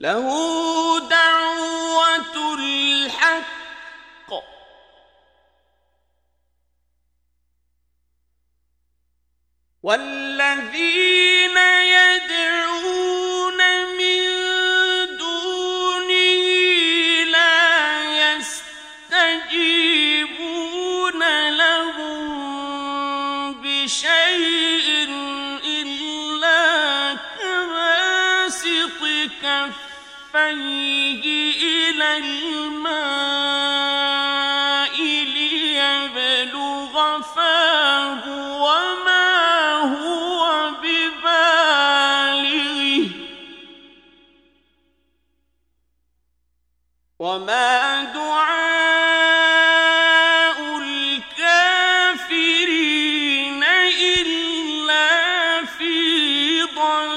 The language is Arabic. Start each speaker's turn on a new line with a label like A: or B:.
A: له دعوة الحق والذين يدعون من دونه لا يستجيبون لهم بشيء إلا كباسط كفيه إلى الماء ليبلغ فاه وما هو ببالغه وما دعاء الكافرين إلا في ضلال.